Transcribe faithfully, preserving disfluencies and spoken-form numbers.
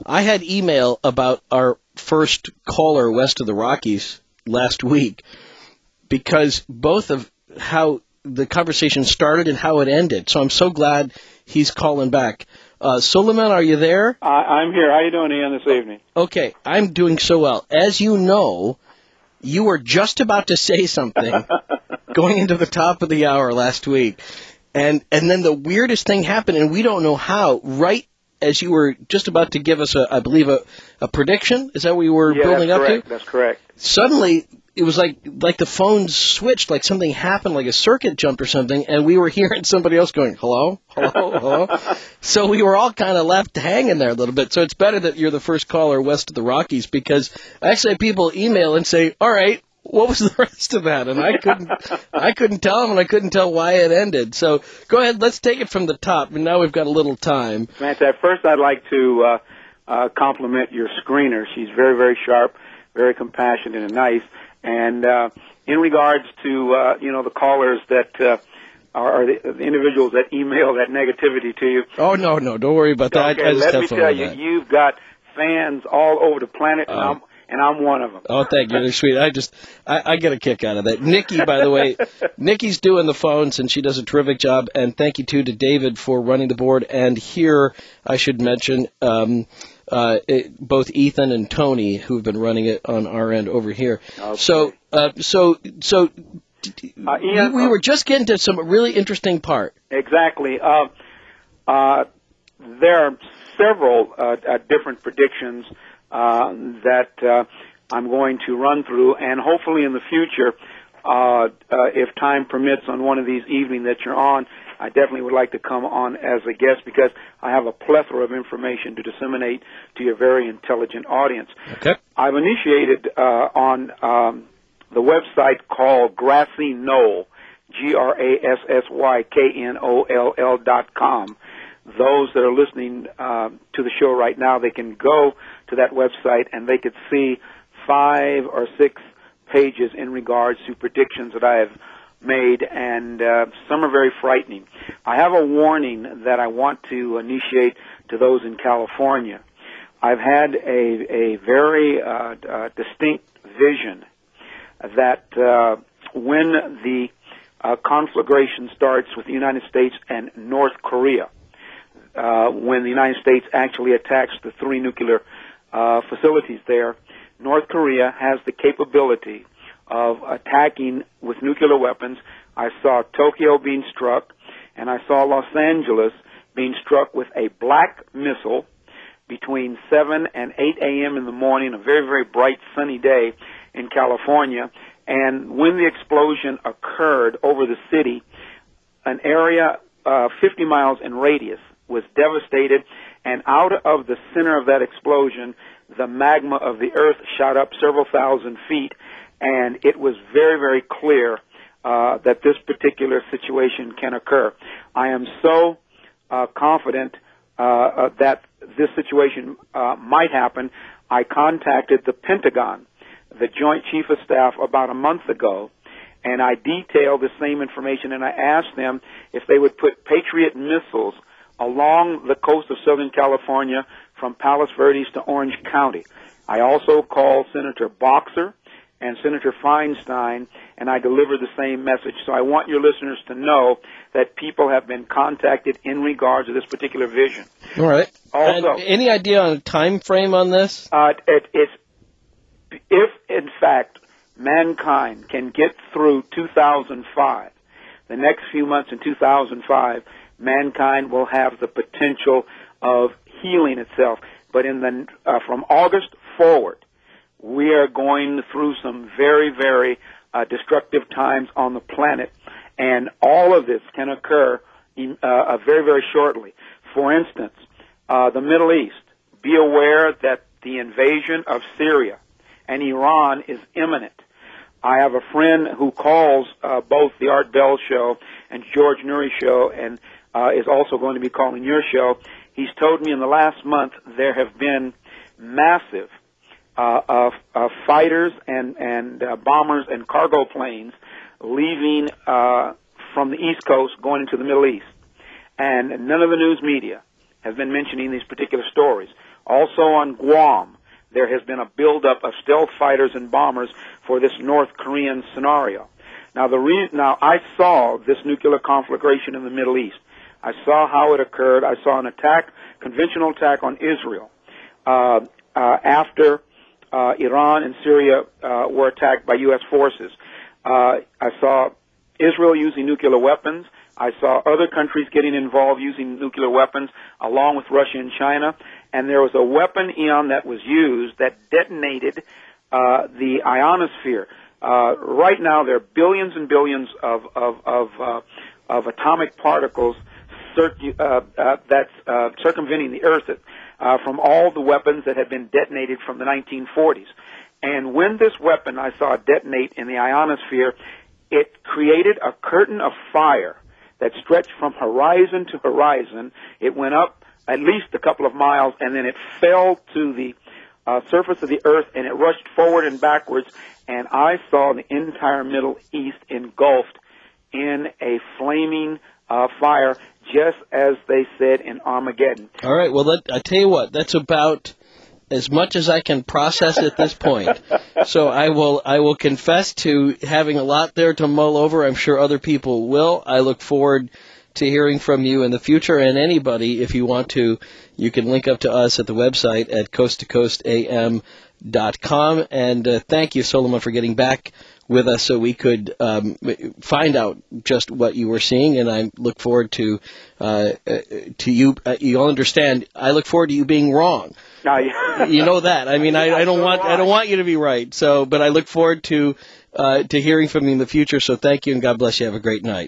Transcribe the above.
I had email about our first caller west of the Rockies last week because both of how the conversation started and how it ended. So I'm so glad he's calling back. Uh, Suleiman, are you there? Uh, I'm here. How are you doing, Ian, this evening? Okay, I'm doing so well. As you know, you were just about to say something going into the top of the hour last week. And and then the weirdest thing happened, and we don't know how, right as you were just about to give us, a, I believe, a, a prediction? Is that what you were yeah, building that's up correct. to? That's correct. Suddenly, it was like like the phone switched, like something happened, like a circuit jumped or something, and we were hearing somebody else going, hello, hello, hello. So we were all kind of left hanging there a little bit. So it's better that you're the first caller west of the Rockies, because I actually had people email and say, all right, what was the rest of that? And I couldn't I couldn't tell them, and I couldn't tell why it ended. So go ahead, let's take it from the top, and now we've got a little time. Fantastic. First, I'd like to uh, uh, compliment your screener. She's very, very sharp, very compassionate and nice. And uh, in regards to, uh, you know, the callers that uh, are, are the, the individuals that email that negativity to you. Oh, no, no, don't worry about that. Okay, I, I just let have me fun tell with you, that. you've got fans all over the planet, and Oh. I'm and I'm one of them. Oh, thank you. They're sweet. I just, I, I get a kick out of that. Nikki, by the way, Nikki's doing the phones, and she does a terrific job. And thank you, too, to David for running the board. And here, I should mention, um, uh, it, both Ethan and Tony, who've been running it on our end over here. Okay. So, uh, so, so, uh, Ian, we, we were just getting to some really interesting part. Exactly. Uh, uh, there are several uh, uh, different predictions uh, that uh, I'm going to run through, and hopefully in the future, uh, uh, if time permits on one of these evenings that you're on, I definitely would like to come on as a guest because I have a plethora of information to disseminate to your very intelligent audience. Okay. I've initiated uh, on um, the website called Grassy Knoll, G R A S S Y K N O L L dot com. Those that are listening uh, to the show right now, they can go to that website and they could see five or six pages in regards to predictions that I have made, and uh, some are very frightening. I have a warning that I want to initiate to those in California. I've had a, a very uh, uh, distinct vision that uh, when the uh, conflagration starts with the United States and North Korea, uh, when the United States actually attacks the three nuclear uh, facilities there, North Korea has the capability of attacking with nuclear weapons. I saw Tokyo being struck, and I saw Los Angeles being struck with a black missile between seven and eight a.m. in the morning, a very, very bright, sunny day in California. And when the explosion occurred over the city, an area uh, fifty miles in radius was devastated, and out of the center of that explosion, the magma of the earth shot up several thousand feet, and it was very, very clear uh, that this particular situation can occur. I am so uh, confident uh, uh, that this situation uh, might happen. I contacted the Pentagon, the Joint Chief of Staff, about a month ago, and I detailed the same information, and I asked them if they would put Patriot missiles along the coast of Southern California from Palos Verdes to Orange County. I also called Senator Boxer and Senator Feinstein, and I delivered the same message. So I want your listeners to know that people have been contacted in regards to this particular vision. All right. Also, and any idea on a time frame on this? Uh, it, it's if, in fact, mankind can get through two thousand five, the next few months in two thousand five, mankind will have the potential of healing itself. But in the uh, from August forward, we are going through some very, very uh, destructive times on the planet, and all of this can occur in, uh, very, very shortly. For instance, uh, the Middle East. Be aware that the invasion of Syria and Iran is imminent. I have a friend who calls uh, both the Art Bell Show and George Noory Show, and uh, is also going to be calling your show. He's told me in the last month there have been massive uh, of, of fighters and, and uh, bombers and cargo planes leaving uh, from the East Coast going into the Middle East. And none of the news media has been mentioning these particular stories. Also on Guam, there has been a buildup of stealth fighters and bombers for this North Korean scenario. Now, the re- now I saw this nuclear conflagration in the Middle East. I saw how it occurred. I saw an attack, conventional attack on Israel uh, uh, after uh, Iran and Syria uh, were attacked by U S forces. Uh, I saw Israel using nuclear weapons. I saw other countries getting involved using nuclear weapons, along with Russia and China. And there was a weapon, Eon, that was used that detonated uh, the ionosphere. Uh, right now, there are billions and billions of of of, uh, of atomic particles circu- uh, uh, that's uh, circumventing the Earth uh, from all the weapons that have been detonated from the nineteen forties. And when this weapon I saw detonate in the ionosphere, it created a curtain of fire that stretched from horizon to horizon. It went up at least a couple of miles, and then it fell to the uh, surface of the Earth, and it rushed forward and backwards, and I saw the entire Middle East engulfed in a flaming uh, fire, just as they said in Armageddon. All right, well, that, I tell you what, that's about as much as I can process at this point. So I will I will confess to having a lot there to mull over. I'm sure other people will. I look forward to hearing from you in the future, and anybody, if you want to, you can link up to us at the website at coast to coast a m dot com. And uh, thank you, Solomon, for getting back with us so we could um, find out just what you were seeing, and I look forward to uh, to you. Uh, you'll understand. I look forward to you being wrong. Uh, yeah. You know that. I mean, I, I don't want I don't want you to be right. So, but I look forward to uh, to hearing from you in the future. So, thank you, and God bless you. Have a great night.